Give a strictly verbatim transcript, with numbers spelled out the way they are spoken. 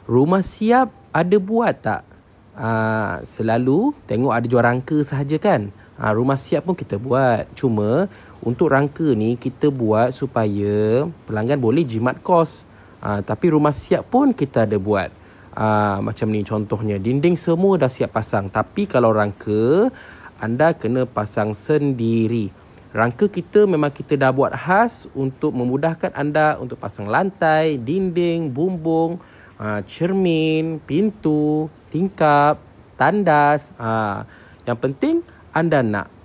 Rumah siap ada buat tak? Ah, selalu tengok ada jual rangka sahaja kan. Ah, rumah siap pun kita buat. Cuma untuk rangka ni kita buat supaya pelanggan boleh jimat kos. Ah, tapi rumah siap pun kita ada buat. Ah, macam ni contohnya, dinding semua dah siap pasang. Tapi kalau rangka, anda kena pasang sendiri. Rangka kita memang kita dah buat khas untuk memudahkan anda untuk pasang lantai, dinding, bumbung, uh, cermin, pintu, tingkap, tandas. Uh, yang penting anda nak